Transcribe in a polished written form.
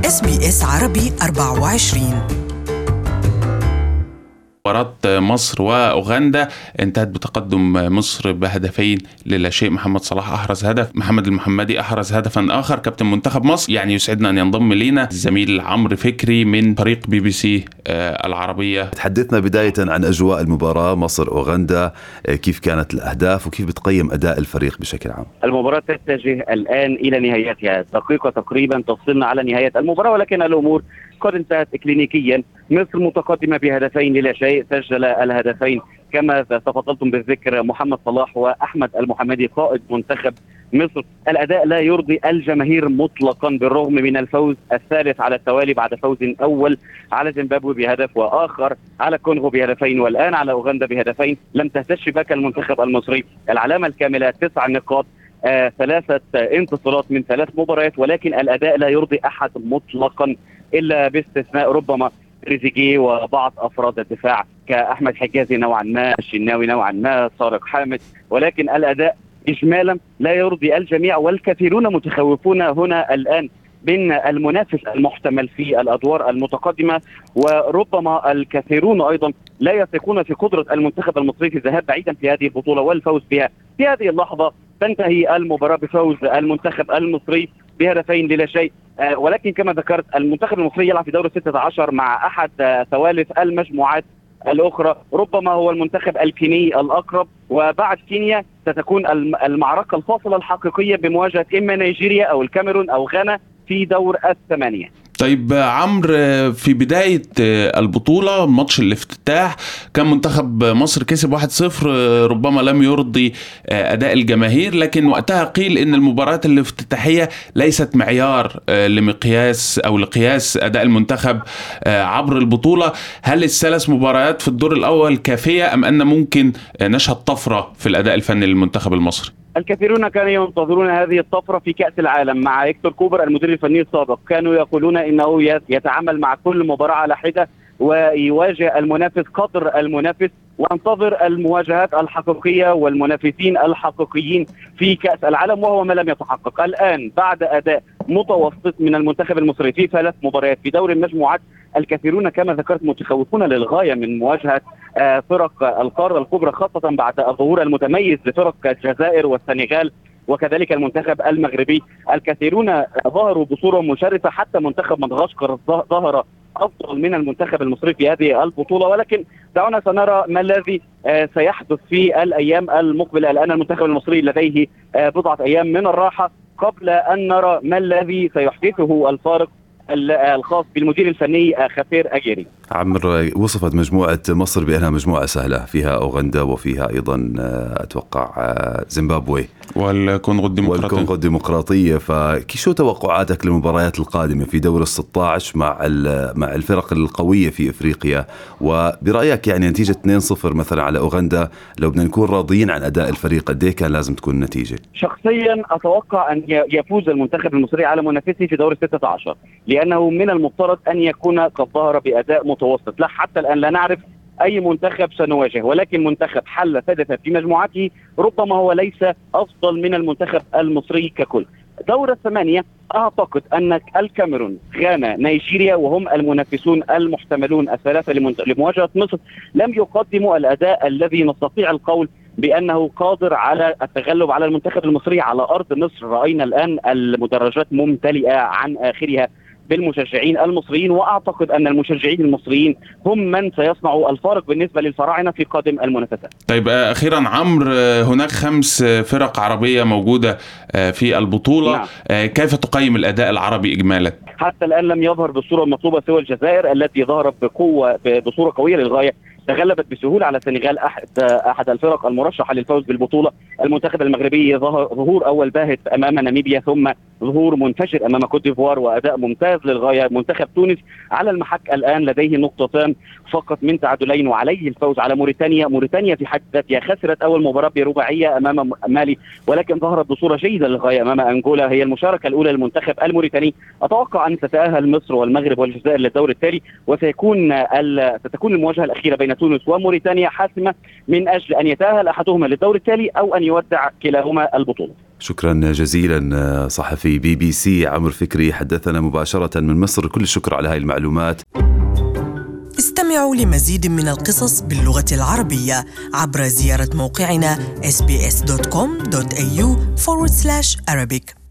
SBS عربي 24. مباراة مصر وأوغندا انتهت بتقدم مصر بهدفين للا شيء. محمد صلاح أحرز هدف، محمد المحمدي أحرز هدفا آخر. كابتن منتخب مصر يعني يسعدنا أن ينضم لينا الزميل عمرو فكري من فريق BBC العربية. تحدثنا بداية عن أجواء المباراة مصر أوغندا، كيف كانت الأهداف وكيف بتقيم أداء الفريق بشكل عام؟ المباراة تتجه الآن إلى نهايتها، دقيقة تقريبا تفصلنا على نهاية المباراة، ولكن الأمور قد انتهت إكلينيكيا. مصر متقدمة بهدفين للا شيء، سجل الهدفين كما تفضلتم بالذكر محمد صلاح وأحمد المحمدي قائد منتخب مصر. الأداء لا يرضي الجماهير مطلقا بالرغم من الفوز الثالث على التوالي بعد فوز أول على زيمبابوي بهدف وآخر على كونغو بهدفين والآن على أوغندا بهدفين. لم تهتش بك المنتخب المصري، العلامة الكاملة 9 نقاط، 3 انتصارات من 3 مباريات، ولكن الأداء لا يرضي أحد مطلقا إلا باستثناء ربما تريزيجيه وبعض أفراد الدفاع كأحمد حجازي نوعا ما، الشناوي نوعا ما، طارق حامد، ولكن الأداء إجمالا لا يرضي الجميع. والكثيرون متخوفون هنا الآن من المنافس المحتمل في الأدوار المتقدمة، وربما الكثيرون أيضا لا يثقون في قدرة المنتخب المصري في الذهاب بعيدا في هذه البطولة والفوز بها. في هذه اللحظة تنتهي المباراة بفوز المنتخب المصري بهدفين للا شيء، ولكن كما ذكرت المنتخب المصري يلعب في دور 16 مع أحد ثوالث المجموعات الأخرى، ربما هو المنتخب الكيني الأقرب، وبعد كينيا ستكون المعركة الفاصلة الحقيقية بمواجهة إما نيجيريا أو الكاميرون أو غانا في دور 8. طيب عمرو، في بداية البطولة ماتش الافتتاح كان منتخب مصر كسب 1-0، ربما لم يرضي أداء الجماهير، لكن وقتها قيل إن المباريات الافتتاحية ليست معيار لمقياس أو لقياس أداء المنتخب عبر البطولة. هل ال3 مباريات في الدور الأول كافية أم أن ممكن نشهد طفرة في الأداء الفني للمنتخب المصري؟ الكثيرون كانوا ينتظرون هذه الطفرة في كأس العالم مع هيكتور كوبر المدير الفني السابق، كانوا يقولون إنه يتعامل مع كل مباراة على حدة ويواجه المنافس قدر المنافس، وانتظر المواجهات الحقيقية والمنافسين الحقيقيين في كأس العالم، وهو ما لم يتحقق. الآن بعد أداء متوسط من المنتخب المصري في 3 مباريات في دور المجموعات، الكثيرون كما ذكرت متخوفون للغاية من مواجهة فرق القارة الكبرى، خاصة بعد الظهور المتميز لفرق الجزائر والسنغال وكذلك المنتخب المغربي. الكثيرون ظهروا بصورة مشرفة، حتى منتخب مدغشقر ظهر أفضل من المنتخب المصري في هذه البطولة، ولكن دعونا سنرى ما الذي سيحدث في الأيام المقبلة. الآن المنتخب المصري لديه بضعة أيام من الراحة قبل أن نرى ما الذي سيحدثه الفارق الخاص بالمدير الفني خفير أجيري. عمرو، وصفت مجموعة مصر بأنها مجموعة سهلة، فيها أوغندا وفيها أيضا أتوقع زيمبابوي والكونغو الديمقراطية. فشو توقعاتك للمباريات القادمة في دور 16 مع الفرق القوية في إفريقيا؟ وبرأيك يعني نتيجة 2-0 مثلا على أوغندا، لو بدنا نكون راضيين عن أداء الفريق قد إيه كان لازم تكون النتيجة؟ شخصيا أتوقع أن يفوز المنتخب المصري على منافسه في دور 16، لأنه من المفترض أن يكون قد ظهر بأداء متوسط. لا، حتى الآن لا نعرف أي منتخب سنواجه، ولكن منتخب حل ثالثا في مجموعته ربما هو ليس أفضل من المنتخب المصري ككل. دور 8 أعتقد أن الكاميرون، غانا، نيجيريا وهم المنافسون المحتملون الثلاثة لمواجهة مصر لم يقدموا الأداء الذي نستطيع القول بأنه قادر على التغلب على المنتخب المصري على أرض مصر. رأينا الآن المدرجات ممتلئة عن آخرها بالمشجعين المصريين، وأعتقد أن المشجعين المصريين هم من سيصنعوا الفارق بالنسبة للفراعنة في قادم المنافسات. طيب أخيرا عمرو، هناك 5 فرق عربية موجودة في البطولة. نعم. كيف تقيم الأداء العربي إجمالا؟ حتى الآن لم يظهر بالصورة المطلوبة سوى الجزائر التي ظهرت بصورة قوية للغاية، تغلبت بسهولة على السنغال أحد الفرق المرشحة للفوز بالبطولة. المنتخب المغربي ظهور أول باهت أمام ناميبيا، ثم ظهور منفجر أمام كوت ديفوار وأداء ممتاز للغاية. منتخب تونس على المحك الآن لديه 2 نقطة فقط من تعادلين وعليه الفوز على موريتانيا في حد ذاتها خسرت أول مباراة برباعية أمام مالي، ولكن ظهرت بصورة جيدة للغاية أمام أنغولا. هي المشاركة الأولى للمنتخب الموريتاني. أتوقع أن تتأهل مصر والمغرب والجزائر للدور التالي، وستكون المواجهة الأخيرة بين بين تونس وموريتانيا حاسمة من أجل أن يتأهل أحدهما للدور التالي أو أن يودع كلاهما البطولة. شكرا جزيلا صحفي BBC عمرو فكري حدثنا مباشرة من مصر. كل الشكر على هاي المعلومات. استمعوا لمزيد من القصص باللغة العربية عبر زيارة موقعنا sbs.com.au/Arabic.